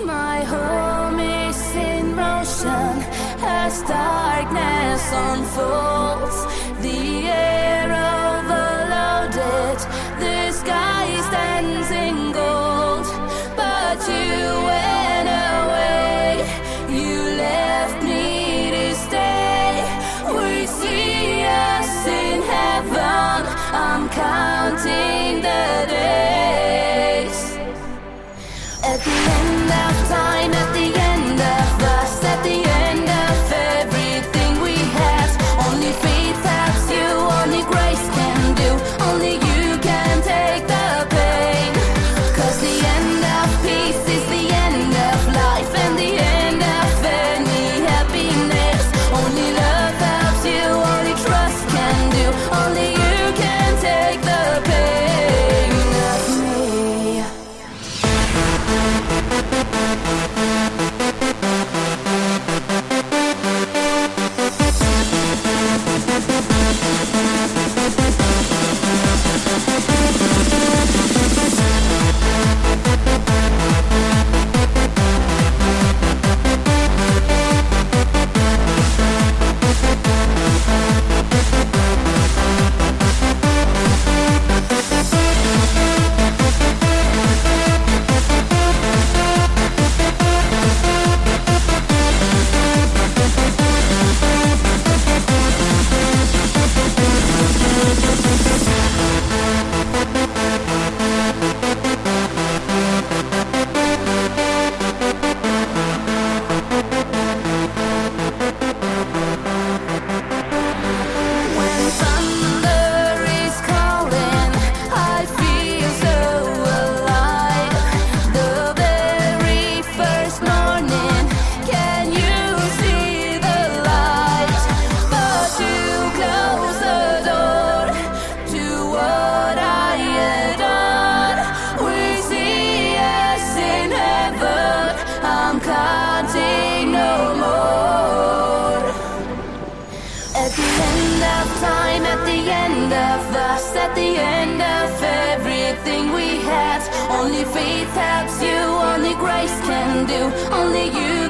My home is in motion as darkness unfolds. The air overloaded, the sky stands in gold. But you went away, you left me to stay. We see us in heaven, I'm counting the days. At the end of time, at the end of us, at the end of everything we had, only faith helps you, only grace can do, only you can take the pain. 'Cause the end of peace is the end of life and the end of any happiness. Only love helps you, only trust can do, only you can take the pain of me. At the end of time, at the end of us, at the end of everything we had, only faith helps you, only grace can do, only you